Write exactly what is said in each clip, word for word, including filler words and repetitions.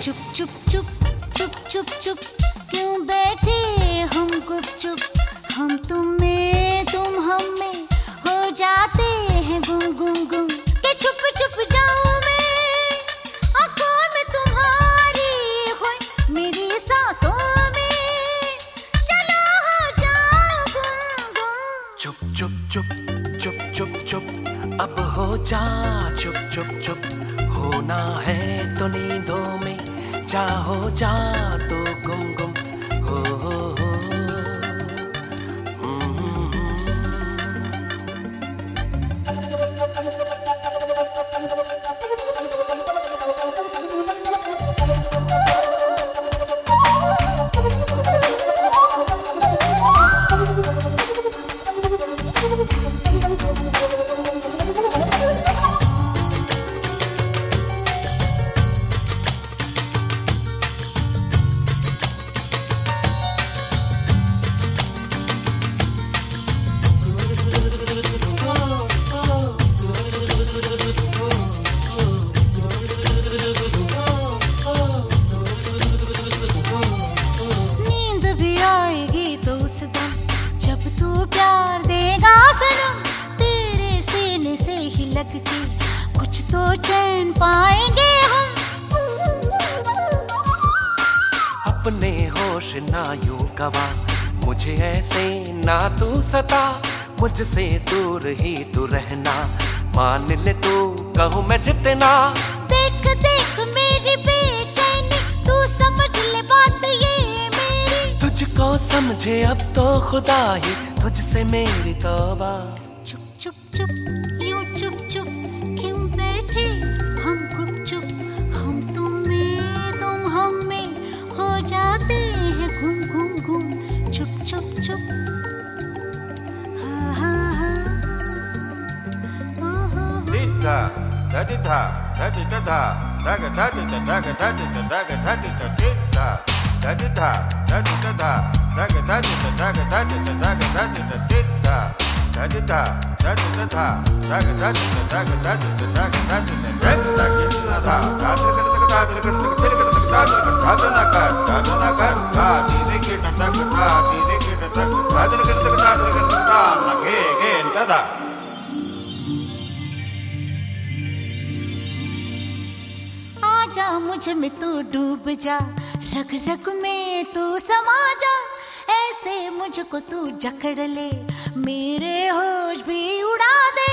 चुप चुप चुप चुप चुप चुप क्यों बैठे हम गुपचुप, हम तुम में तुम हम में हो जाते हैं गुम गुम गुम। के छुप छुप जाऊं मैं आँखों में तुम्हारी, हो मेरी सांसों में चलो हो जाओ गुम गुम। चुप चुप चुप चुप चुप चुप अब हो जा चुप चुप चुप, होना है तो नींदों में चाहो जा तो गुम गुम हो, हो, हो। के कुछ तो चैन पाएंगे हम, अपने होश ना यूं गवा, मुझे ऐसे ना तू सता, मुझसे दूर ही तू रहना, मान ले तू कहूँ मैं जितना। देख देख मेरी बेचैनी, तू समझ ले बात ये मेरी, तुझको समझे अब तो खुदा ही, तुझसे मेरी तौबा। चुप चुप चुप यूं चुप चुप क्यों बैठे हम गुपचुप, हम तुम में तुम हम में हो जाते हैं घूम घूम घूम। चुप चुप चुप हा हा हा ओ हो धा धा धा धा धा धा धा धा धा धा धा धा धा धा धा धा धा धा धा आजा मुझ में तू डूब जा, रग रग में तू समा जा, ऐसे मुझको तू जकड़ ले, मेरे होश भी उड़ा दे।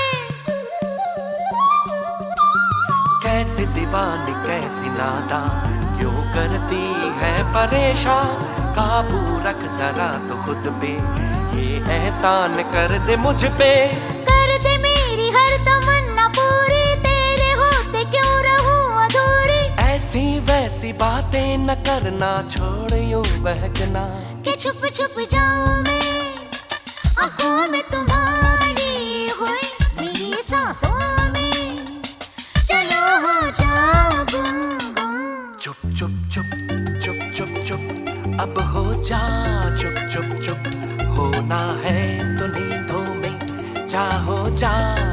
कैसी दीवानी कैसी नादा, क्यों करती है परेशान, काबू रख जरा तो खुद पे, ये एहसान कर दे मुझ पे। कर दे मेरी हर तमन्ना पूरी, तेरे होते क्यों रहूं अधूरी, ऐसी वैसी बातें न करना, छोड़ यूं बहकना। के छुप छुप जाऊं मैं आँखों में तुम्हारी, होए मेरी सांसों में चलो हो जाओ गुम गुम। चुप चुप चुप चुप चुप चुप अब हो जा चुप चुप चुप, होना है तो नींदों में चाहो जा